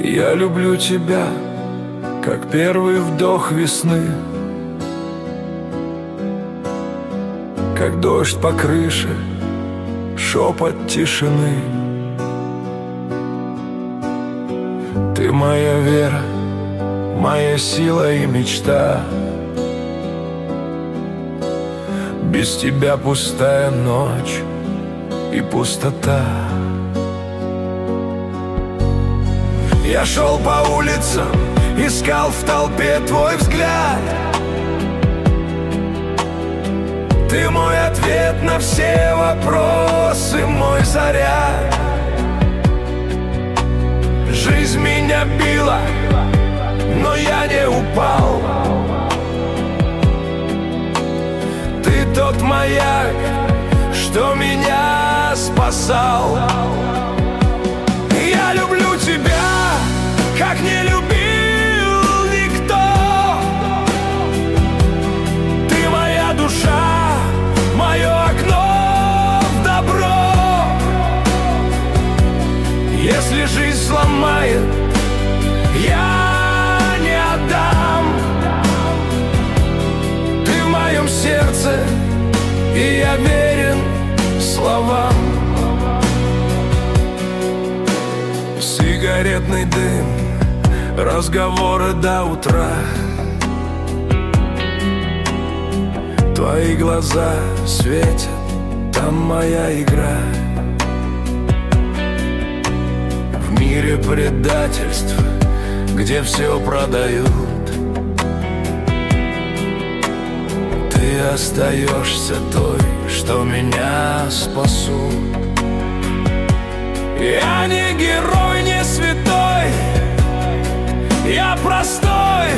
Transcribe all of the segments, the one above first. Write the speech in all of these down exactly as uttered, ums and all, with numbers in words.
Я люблю тебя, как первый вдох весны, как дождь по крыше, шепот тишины. Ты моя вера, моя сила и мечта. Без тебя пустая ночь и пустота. Я шел по улицам, искал в толпе твой взгляд. Ты мой ответ на все вопросы, мой заряд. Жизнь меня била, но я не упал. Ты тот маяк, что меня спасал. Я люблю тебя, как не любил никто. Ты моя душа, мое окно в добро. Если жизнь сломает, я не отдам. Ты в моем сердце, и я верен словам. Сигаретный дым, разговоры до утра. Твои глаза светят, там моя игра. В мире предательств, где все продают, ты остаешься той, что меня спасут. Я не герой, не святой, я простой,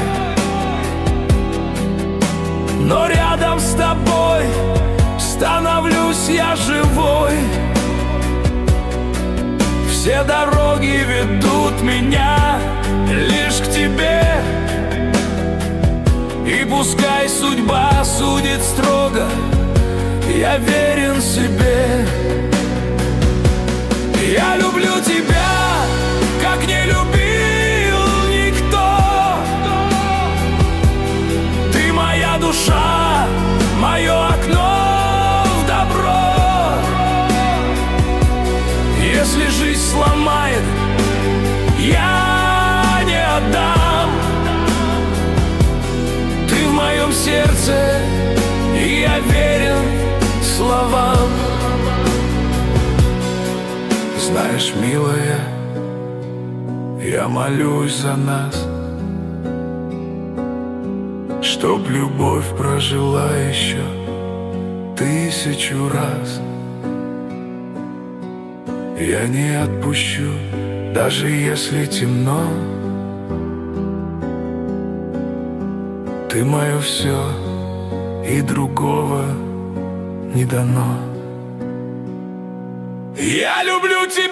но рядом с тобой становлюсь я живой. Все дороги ведут меня лишь к тебе, и пускай судьба судит строго, я верен себе. Я люблю тебя, как не любил никто. Ты моя душа, мое окно в добро. Если жизнь сломает, я не отдам. Ты в моем сердце, и я верен словам. Знаешь, милая, я молюсь за нас, чтоб любовь прожила еще тысячу раз. Я не отпущу, даже если темно. Ты мое все, и другого не дано. Я люблю тебя.